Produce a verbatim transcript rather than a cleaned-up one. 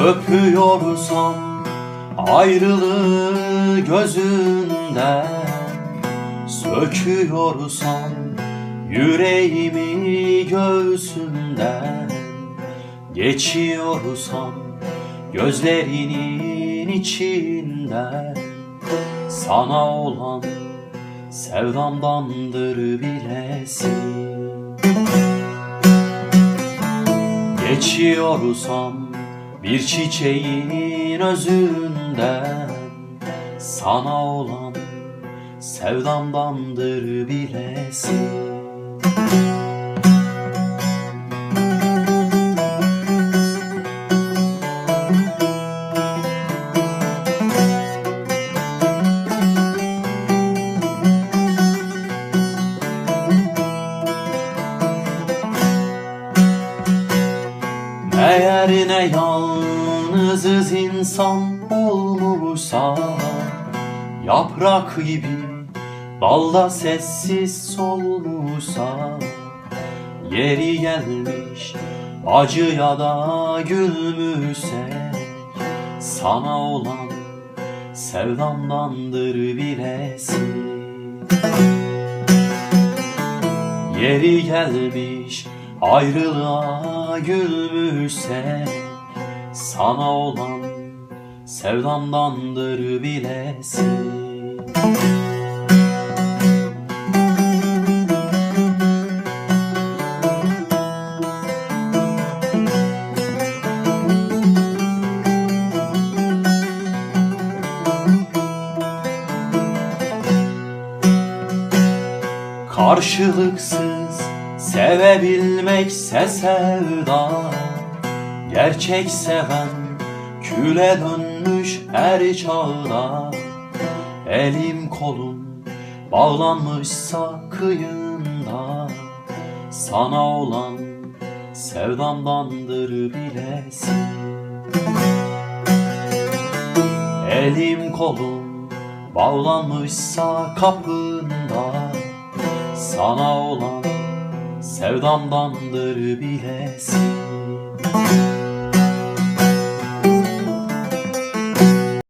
Öpüyorsam ayrılığı gözünden, söküyorsam yüreğimi göğsümden, geçiyorsam gözlerinin içinden, sana olan sevdamdandır bilesin. Geçiyorsam bir çiçeğin özünden, sana olan sevdamdandır bilesin. Eğer ne yalnızız insan olmuşsa, yaprak gibi dalda sessiz solmuşsa, yeri gelmiş acıya da gülmüşse, sana olan sevdamdandır bilesin. Yeri gelmiş ayrılığa gülmüşse, sana olan sevdamdandır bilesin. Karşılıksız sevebilmekse sevda, gerçek seven küle dönmüş her çağda. Elim kolum bağlanmışsa kıyında, sana olan sevdamdandır bilesin. Elim kolum bağlanmışsa kapında, sana olan sevdamdandır bilesin.